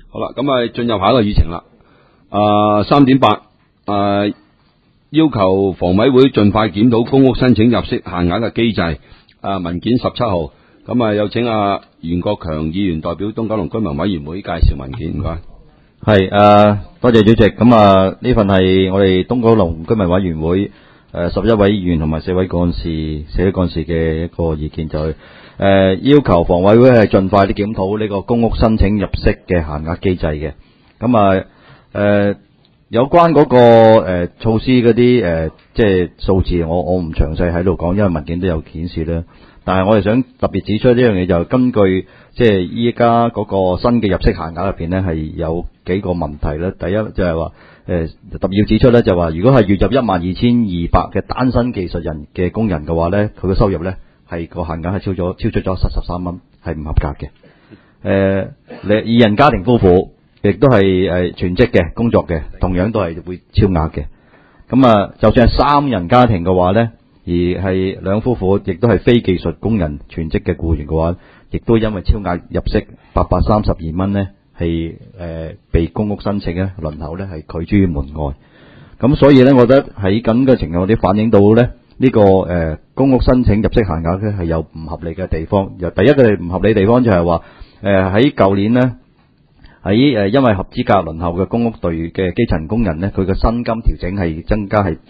好啦，咁啊進入下一個議程啦。3.8要求房委會盡快檢討公屋申請入息限額嘅機制。文件17號，咁啊有請袁國強議員代表東九龍居民委員會介紹文件，唔該。 係多謝主席。咁呢份係我哋東九龍居民委員會11位議員同埋4位幹事、社會幹事嘅一個意見，就係要求房委會係盡快啲檢討呢個公屋申請入息嘅限額機制嘅。咁有關嗰個措施嗰啲即係數字，我唔詳細喺度講，因為文件都有顯示啦。但係我哋想特別指出呢樣嘢，就根據即係依家嗰個新嘅入息限額入邊呢，係有幾個問題咧。第一就係話特別要指出咧，就話如果係月入12,200嘅單身技術人嘅工人嘅話咧，佢嘅收入咧係個限額係超出咗73蚊，係唔合格嘅。二人家庭夫婦亦都係全職嘅工作嘅，同樣都係會超額嘅。咁就算係3人家庭嘅話咧，而係兩夫婦亦都係非技術工人全職嘅僱員嘅話，亦都因為超額入息832蚊呢，係被公屋申請咧輪候咧係拒諸於門外。咁所以咧，我覺得喺咁嘅情況啲反映到咧呢個公屋申請入息限額咧係有唔合理嘅地方。第一個唔合理地方就係話喺舊年呢，喺因為合資格輪候嘅公屋隊嘅基層工人呢，佢嘅薪金調整係增加係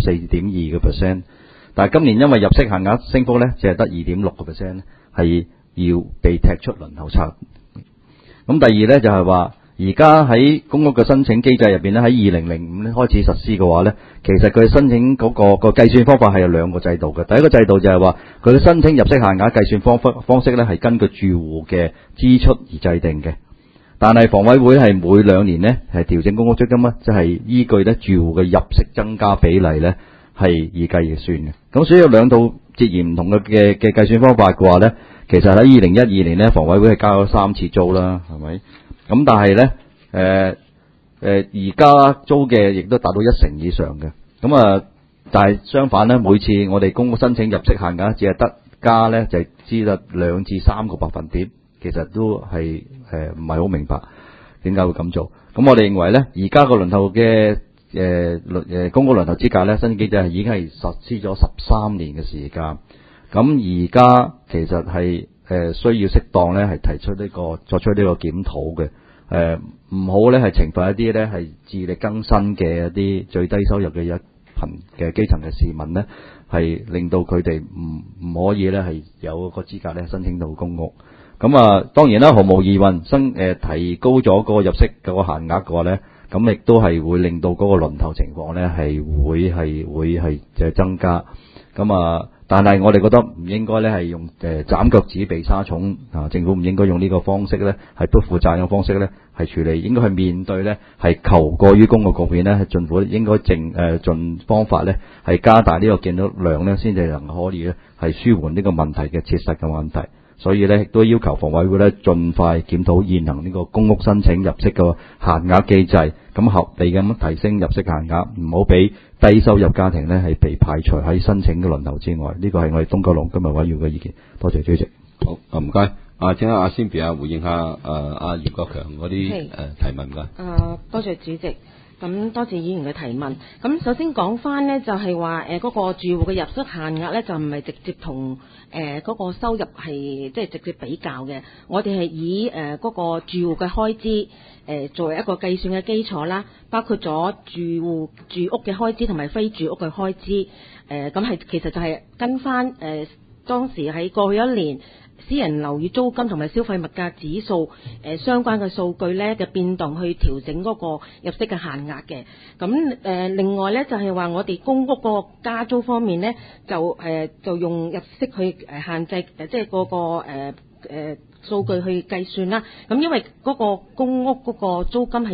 4.2%。但係今年因為入息限額升幅咧，只係得2.6%，係要被踢出輪候冊。咁第二咧就係話，而家喺公屋嘅申請機制入邊咧，喺2005年開始實施嘅話咧，其實佢申請嗰個計算方法係有兩個制度嘅。第一個制度就係話，佢嘅申請入息限額計算方式咧係根據住戶嘅支出而制定嘅。但係房委會係每2年呢係調整公屋租金咧，即係依據咧住戶嘅入息增加比例咧。係以計而算嘅，咁所以有兩套截然唔同嘅計算方法嘅話咧，其實喺2012年咧，房委會係交咗3次租啦，係咪？咁但係咧，而家租嘅亦都達到1成以上嘅，咁但係相反咧，每次我哋公屋申請入息限額只係得加咧，就係只得2至3個百分點，其實都係唔係好明白點解會咁做。咁我哋認為咧，而家個輪候嘅公屋輪候資格咧，新機制係已經係實施咗13年嘅時間。咁而家其實係需要適當咧，係提出作出呢個檢討嘅。唔好咧係懲罰一啲咧係自力更生嘅一啲最低收入嘅一群嘅基層嘅市民咧，係令到佢哋唔可以咧係有個資格咧申請到公屋。咁當然啦，毫無疑問，提高咗個入息個限額嘅話咧。咁亦都係會令到嗰個輪候情況咧係會增加。咁但係我哋覺得唔應該咧係用斬腳趾避沙蟲政府唔應該用呢個方式咧係不負責任嘅方式咧係處理，應該去面對咧係求過於公嘅局面咧，係政府應該盡方法咧係加大呢個建屋量咧，先至能可以咧係舒緩呢個問題嘅切實嘅問題。所以咧，亦都要求房委會咧盡快檢討現行呢個公屋申請入息嘅限額機制，咁合理咁提升入息限額，唔好俾低收入家庭咧係被排除喺申請嘅輪候之外。呢個係我哋東九龍居民委員會嘅意見。多謝主席。 好，唔該。請阿 Cynthia 回應下袁國強嗰啲提問㗎。 多謝主席。咁多謝議員嘅提問。咁首先講翻呢，就係話嗰個住戶嘅入息限額呢，就唔係直接同嗰個收入係即係直接比較嘅。我哋係以嗰個住戶嘅開支作為一個計算嘅基礎啦，包括咗住戶住屋嘅開支同埋非住屋嘅開支。咁係其實就係跟翻當時喺過去一年私人樓宇租金同埋消費物價指數相關嘅數據咧嘅變動去調整嗰個入息嘅限額嘅。咁另外咧就係話我哋公屋個加租方面咧就用入息去限制即係嗰個數據去計算啦。咁因為嗰個公屋嗰個租金係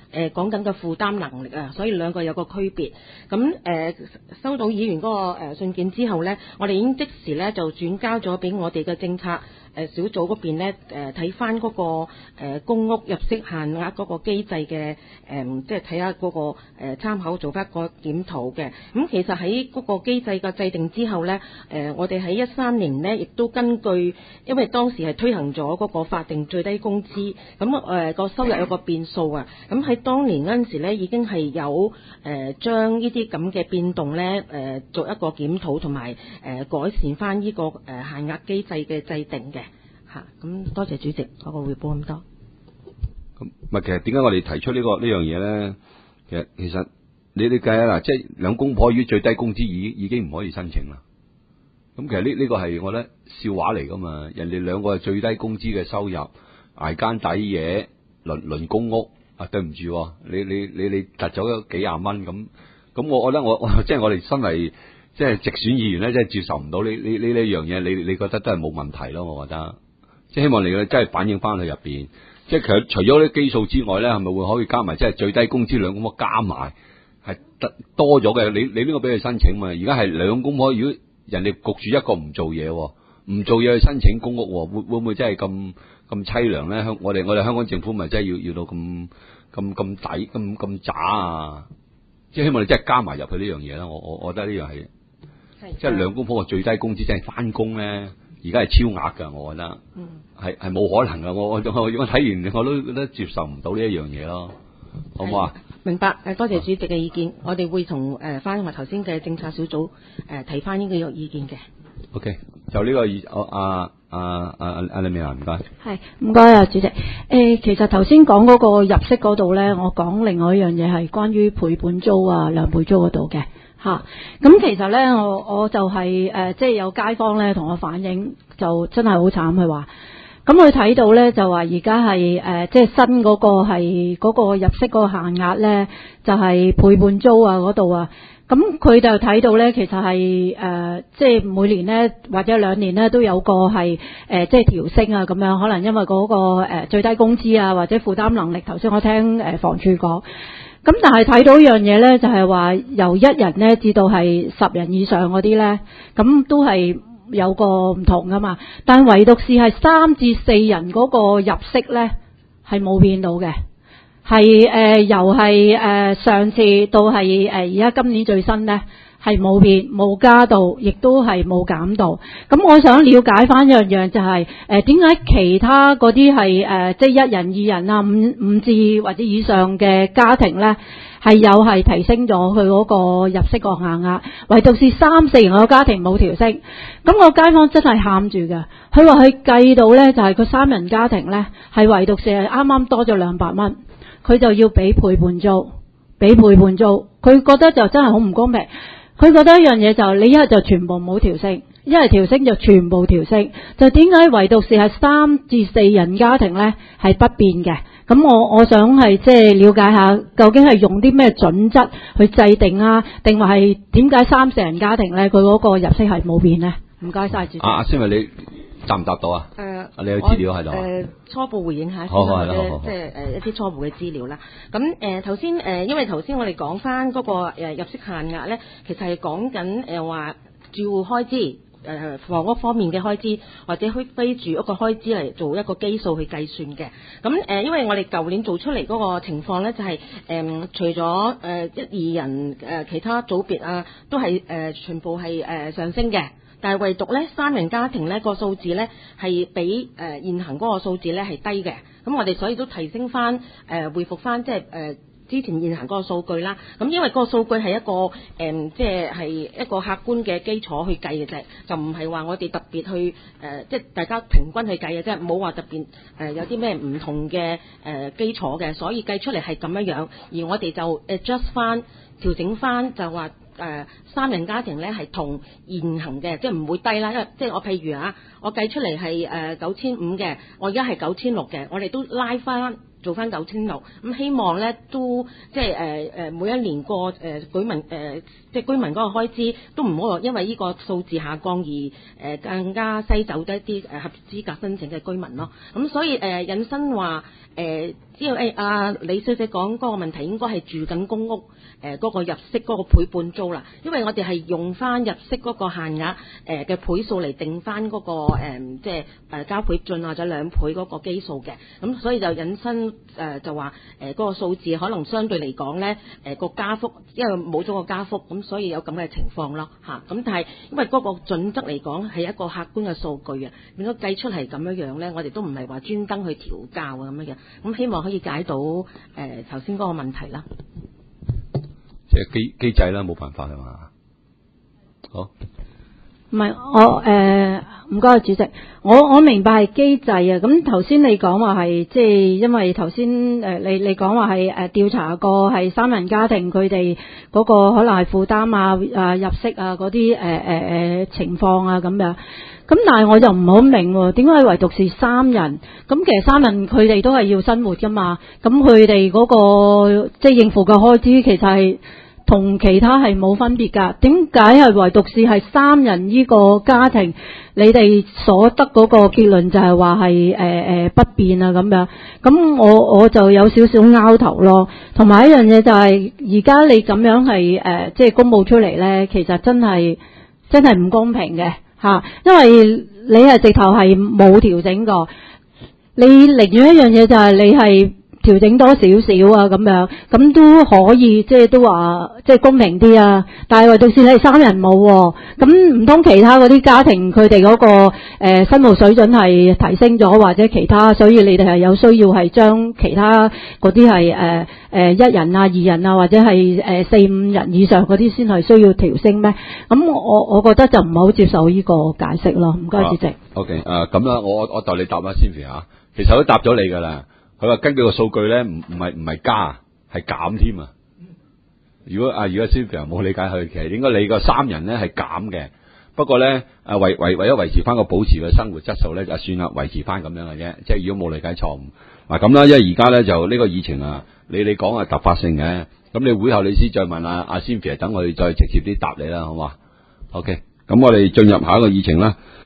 講緊嘅負擔能力啊，所以兩個有個區別。咁收到議員嗰個信件之後呢，我哋已經即時呢就轉交咗俾我哋嘅政策小組嗰邊呢，睇翻嗰個公屋入息限額嗰個機制嘅即係睇下嗰個參考做翻個檢討嘅。咁其實喺嗰個機制嘅制定之後呢，我哋喺13年呢亦都根據，因為當時係推行咗嗰個法定最低工資，咁個收入有個變數啊。咁喺當年嗰陣時呢，已經係有將呢啲咁嘅變動呢做一個檢討同埋改善翻呢個限額機制嘅制定嘅。咁多謝主席嗰個匯報咁多。 咁其實點解我哋提出呢樣嘢咧？其實你計啊嗱，即係兩公婆於最低工資已經唔可以申請啦。咁其實呢個係我覺得笑話嚟噶嘛。人哋兩個係最低工資嘅收入，捱間抵夜輪公屋啊，對唔住，你突走咗幾廿蚊咁，我覺得我即係我哋身為即係直選議員咧，真係接受唔到呢樣嘢。你覺得都係冇問題咯？我覺得。即係希望你真係反映翻去入邊，即係其實除咗啲基數之外咧，係咪會可以加埋即係最低工資兩公婆加埋係多咗嘅？你呢個俾佢申請嘛？而家係兩公婆，如果人哋焗住一個唔做嘢，唔做嘢去申請公屋，會唔會真係咁凄涼咧？我哋香港政府咪真係要到咁抵咁渣啊！即係希望你真係加埋入去呢樣嘢啦。我覺得呢樣係即係兩公婆嘅最低工資真係翻工咧。而家係超額㗎，我覺得係冇可能㗎。我睇完我都覺得接受唔到呢一樣嘢咯，好唔好啊？ 明白，多謝主席嘅意見，我哋會同翻埋頭先嘅政策小組提翻呢個意見嘅。 OK， 就呢個李美蘭唔該。 係唔該啊，主席。其實頭先講嗰個入息嗰度咧，我講另外一樣嘢係關於倍半租啊、兩倍租嗰度嘅。咁其實咧，我就係即係有街坊咧同我反映，就真係好慘。佢話，咁佢睇到咧就話而家係即係新嗰個係嗰個入息嗰個限額咧，就係倍半租啊嗰度啊。咁佢就睇到咧，其實係即係每年咧或者2年咧都有個係即係調升啊咁樣，可能因為嗰個最低工資啊或者負擔能力。頭先我聽房署講。咁但係睇到一樣嘢咧，就係話由1人咧至到係10人以上嗰啲咧，咁都係有個唔同噶嘛。但唯獨是係3至4人嗰個入息咧係冇變到嘅，係由係上次到係而家今年最新咧係冇變，冇加到，亦都係冇減到。咁我想了解翻一樣就係點解其他嗰啲係即係1人2人啊5至或者以上嘅家庭咧係有係提升咗佢嗰個入息個限額，唯獨是3、4人嘅家庭冇調升。咁我街坊真係喊住嘅，佢話佢計到咧就係個3人家庭咧係唯獨是係啱啱多咗200蚊，佢就要俾倍半租，佢覺得就真係好唔公平。佢覺得一樣嘢就你一係就全部冇調升，一係調升就全部調升，就點解唯獨是係3至4人家庭咧係不變嘅？咁我想係即係了解下，究竟係用啲咩準則去制定啊？定話係點解3、4人家庭咧佢嗰個入息係冇變咧？唔該晒主席。 先為你答唔答到啊？你有資料喺度啊？ 初步回應下先， 好即係一啲初步嘅資料啦。咁頭先因為頭先我哋講翻嗰個入息限額咧，其實係講緊話住戶開支。房屋方面嘅開支或者非住屋嘅開支嚟做一個基數去計算嘅。咁因為我哋舊年做出嚟嗰個情況咧，就係除咗1、2人其他組別啊，都係全部係上升嘅。但係唯獨咧3人家庭咧個數字咧係比現行嗰個數字咧係低嘅。咁我哋所以都提升翻回復翻即係之前現行嗰個數據啦，咁因為嗰個數據係一個即係一個客觀嘅基礎去計嘅啫，就唔係話我哋特別去即係大家平均去計嘅啫，冇話特別有啲咩唔同嘅基礎嘅，所以計出嚟係咁樣，而我哋就 adjust 翻調整翻就話3人家庭咧係同現行嘅，即係唔會低啦，因為即係我譬如我計出嚟係9500嘅，我而家係9600嘅，我哋都拉翻。做翻9600，咁希望咧都即係每一年個居民即係居民嗰個開支都唔好因為呢個數字下降而更加篩走一啲合資格申請嘅居民咯。咁所以引申話因為李小姐講嗰個問題應該係住緊公屋嗰個入息嗰個倍半租啦，因為我哋係用翻入息嗰個限額嘅倍數嚟定翻嗰個即係加倍進或者2倍嗰個基數嘅，咁所以就引申就話嗰個數字可能相對嚟講咧個加幅，因為冇咗個加幅，咁所以有咁嘅情況咯嚇。咁但係因為嗰個準則嚟講係一個客觀嘅數據啊，變咗計出嚟咁樣咧，我哋都唔係話專登去調校啊咁樣，咁希望可以解到頭先嗰個問題啦。 即係機制啦，冇辦法係嘛？好， 唔係我唔該主席，我明白係機制啊。咁頭先你講話係即係因為頭先你講話係調查過係3人家庭佢哋嗰個可能係負擔入息啊嗰啲情況啊咁樣。咁但係我就唔好明喎，點解唯獨是3人？咁其實3人佢哋都係要生活噶嘛，咁佢哋嗰個即係應付嘅開支其實係同其他係冇分別㗎。點解係唯獨是係3人呢個家庭，你哋所得嗰個結論就係話係不變啊咁樣？咁我就有少少拗頭咯。同埋一樣嘢就係而家你咁樣係即係公佈出嚟咧，其實真係唔公平嘅。因為你係直頭係冇調整過，你寧願一樣嘢就係你係調整多少少啊咁樣，咁都可以即係都話即係公平啲啊。但係唯獨是你係3人冇喎，咁唔通其他嗰啲家庭佢哋嗰個生活水準係提升咗或者其他，所以你哋係有需要係將其他嗰啲係1人啊、2人啊或者係4、5人以上嗰啲先係需要調升咩？咁我覺得就唔好接受呢個解釋咯。唔該主席。 OK， 咁啦，我代你答啦 Cynthia 嚇，其實都答咗你㗎啦。佢話根據個數據咧，唔係加，係減添啊！如果 Cynthia 冇理解佢，其實應該你個3人咧係減嘅。不過咧，為咗維持翻個保持嘅生活質素咧，就算啦，維持翻咁樣嘅啫。即係如果冇理解錯誤，嗱咁啦，因為而家咧就呢個議程啊，你講係突發性嘅，咁你會後你先再問阿 Cynthia，等我哋再直接啲答你啦，好嘛 ？OK，咁我哋進入下一個議程啦。